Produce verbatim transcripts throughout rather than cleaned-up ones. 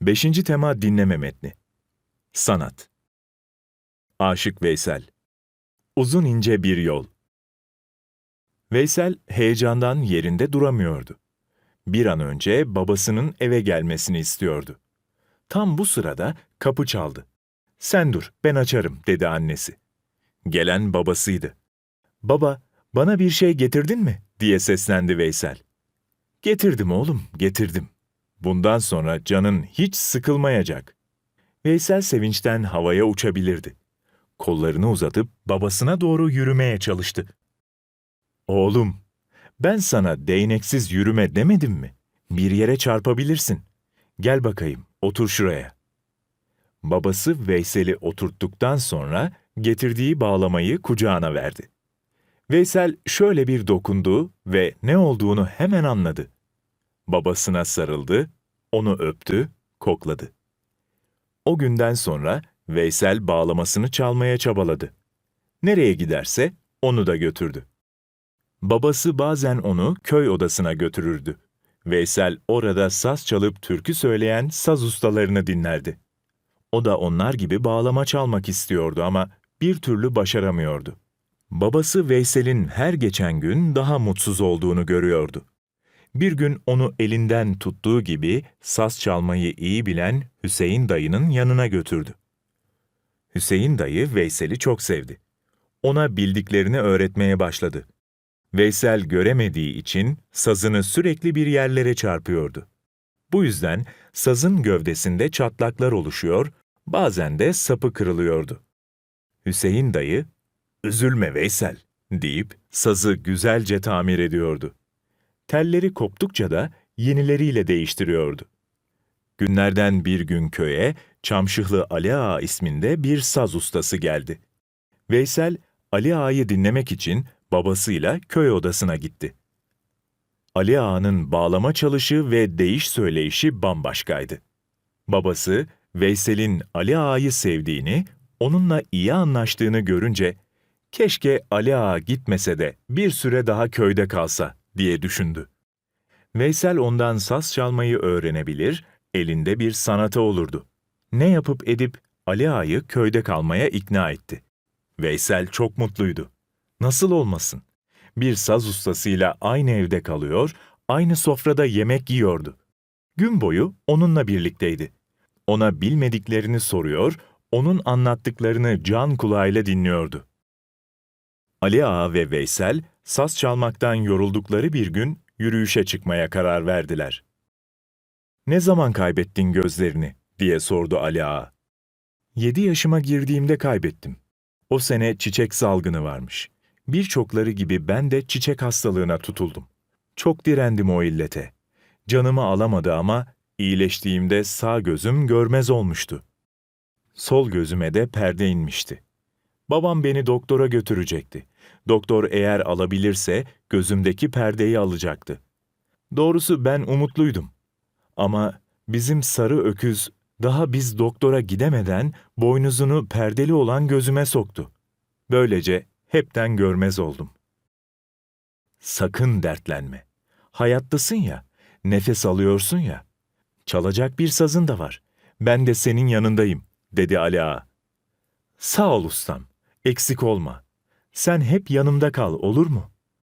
Beşinci tema dinleme metni. Sanat. Aşık Veysel. Uzun ince bir yol. Veysel heyecandan yerinde duramıyordu. Bir an önce babasının eve gelmesini istiyordu. Tam bu sırada kapı çaldı. "Sen dur, ben açarım," dedi annesi. Gelen babasıydı. "Baba, bana bir şey getirdin mi?" diye seslendi Veysel. "Getirdim oğlum, getirdim. Bundan sonra canın hiç sıkılmayacak." Veysel sevinçten havaya uçabilirdi. Kollarını uzatıp babasına doğru yürümeye çalıştı. "Oğlum, ben sana değneksiz yürüme demedim mi? Bir yere çarpabilirsin. Gel bakayım, otur şuraya." Babası Veysel'i oturttuktan sonra getirdiği bağlamayı kucağına verdi. Veysel şöyle bir dokundu ve ne olduğunu hemen anladı. Babasına sarıldı, onu öptü, kokladı. O günden sonra Veysel bağlamasını çalmaya çabaladı. Nereye giderse onu da götürdü. Babası bazen onu köy odasına götürürdü. Veysel orada saz çalıp türkü söyleyen saz ustalarını dinlerdi. O da onlar gibi bağlama çalmak istiyordu ama bir türlü başaramıyordu. Babası Veysel'in her geçen gün daha mutsuz olduğunu görüyordu. Bir gün onu elinden tuttuğu gibi saz çalmayı iyi bilen Hüseyin dayının yanına götürdü. Hüseyin dayı Veysel'i çok sevdi. Ona bildiklerini öğretmeye başladı. Veysel göremediği için sazını sürekli bir yerlere çarpıyordu. Bu yüzden sazın gövdesinde çatlaklar oluşuyor, bazen de sapı kırılıyordu. Hüseyin dayı, "Üzülme Veysel," deyip sazı güzelce tamir ediyordu. Telleri koptukça da yenileriyle değiştiriyordu. Günlerden bir gün köye Çamşıhlı Ali Ağa isminde bir saz ustası geldi. Veysel, Ali Ağa'yı dinlemek için babasıyla köy odasına gitti. Ali Ağa'nın bağlama çalışı ve değiş söyleyişi bambaşkaydı. Babası, Veysel'in Ali Ağa'yı sevdiğini, onunla iyi anlaştığını görünce, "Keşke Ali Ağa gitmese de bir süre daha köyde kalsa," diye düşündü. Veysel ondan saz çalmayı öğrenebilir, elinde bir sanatı olurdu. Ne yapıp edip Ali Ağa'yı köyde kalmaya ikna etti. Veysel çok mutluydu. Nasıl olmasın? Bir saz ustasıyla aynı evde kalıyor, aynı sofrada yemek yiyordu. Gün boyu onunla birlikteydi. Ona bilmediklerini soruyor, onun anlattıklarını can kulağıyla dinliyordu. Ali Ağa ve Veysel, saz çalmaktan yoruldukları bir gün yürüyüşe çıkmaya karar verdiler. "Ne zaman kaybettin gözlerini?" diye sordu Ali Ağa. "Yedi yaşıma girdiğimde kaybettim. O sene çiçek salgını varmış. Birçokları gibi ben de çiçek hastalığına tutuldum. Çok direndim o illete. Canımı alamadı ama iyileştiğimde sağ gözüm görmez olmuştu. Sol gözüme de perde inmişti. Babam beni doktora götürecekti. Doktor eğer alabilirse gözümdeki perdeyi alacaktı. Doğrusu ben umutluydum. Ama bizim sarı öküz daha biz doktora gidemeden boynuzunu perdeli olan gözüme soktu. Böylece hepten görmez oldum." "Sakın dertlenme. Hayattasın ya, nefes alıyorsun ya. Çalacak bir sazın da var. Ben de senin yanındayım," dedi Ali Ağa. "Sağ ol ustam, eksik olma. Sen hep yanımda kal, olur mu?"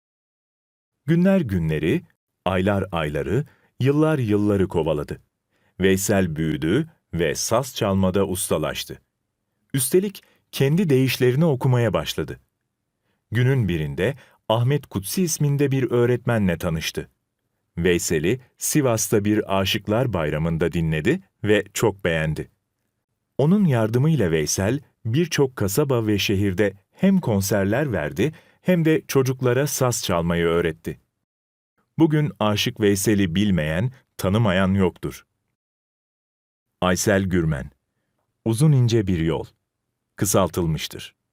Günler günleri, aylar ayları, yıllar yılları kovaladı. Veysel büyüdü ve saz çalmada ustalaştı. Üstelik kendi deyişlerini okumaya başladı. Günün birinde Ahmet Kutsi isminde bir öğretmenle tanıştı. Veysel'i Sivas'ta bir Aşıklar Bayramı'nda dinledi ve çok beğendi. Onun yardımıyla Veysel birçok kasaba ve şehirde hem konserler verdi hem de çocuklara saz çalmayı öğretti. Bugün Aşık Veysel'i bilmeyen, tanımayan yoktur. Aysel Gürmen. Uzun ince bir yol. Kısaltılmıştır.